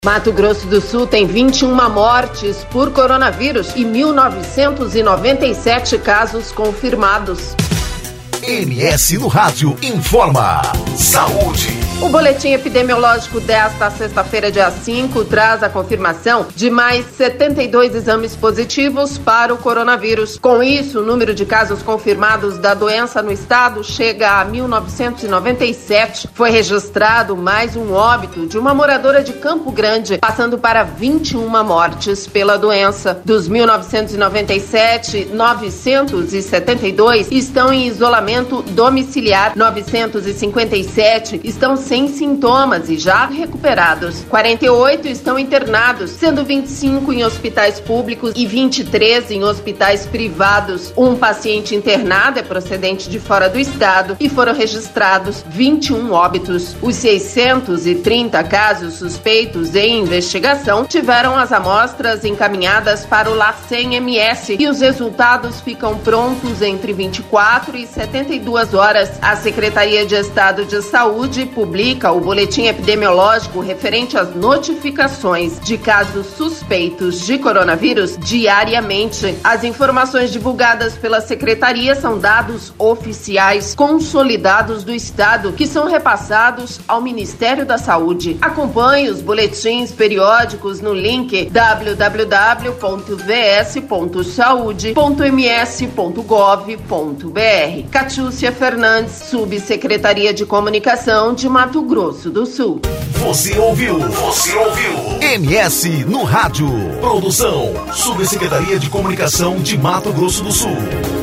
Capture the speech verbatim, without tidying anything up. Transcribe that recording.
Mato Grosso do Sul tem vinte e uma mortes por coronavírus e mil novecentos e noventa e sete casos confirmados. M S no Rádio informa. Saúde. O boletim epidemiológico desta sexta-feira, dia cinco, traz a confirmação de mais setenta e dois exames positivos para o coronavírus. Com isso, o número de casos confirmados da doença no estado chega a mil novecentos e noventa e sete. Foi registrado mais um óbito de uma moradora de Campo Grande, passando para vinte e uma mortes pela doença. Dos mil novecentos e noventa e sete, novecentos e setenta e dois estão em isolamento domiciliar, novecentos e cinquenta e sete estão sem sintomas e já recuperados. quarenta e oito estão internados, sendo vinte e cinco em hospitais públicos e vinte e três em hospitais privados. Um paciente internado é procedente de fora do estado e foram registrados vinte e um óbitos. Os seiscentos e trinta casos suspeitos em investigação tiveram as amostras encaminhadas para o LACEN M S e os resultados ficam prontos entre vinte e quatro e setenta e duas horas. A Secretaria de Estado de Saúde publica o boletim epidemiológico referente às notificações de casos suspeitos de coronavírus diariamente. As informações divulgadas pela Secretaria são dados oficiais consolidados do Estado que são repassados ao Ministério da Saúde. Acompanhe os boletins periódicos no link w w w ponto v s ponto saude ponto m s ponto gov ponto b r. Catiúcia Fernandes, Subsecretaria de Comunicação de Mato Grosso do Sul. Você ouviu? Você ouviu? M S no Rádio. Produção, Subsecretaria de Comunicação de Mato Grosso do Sul.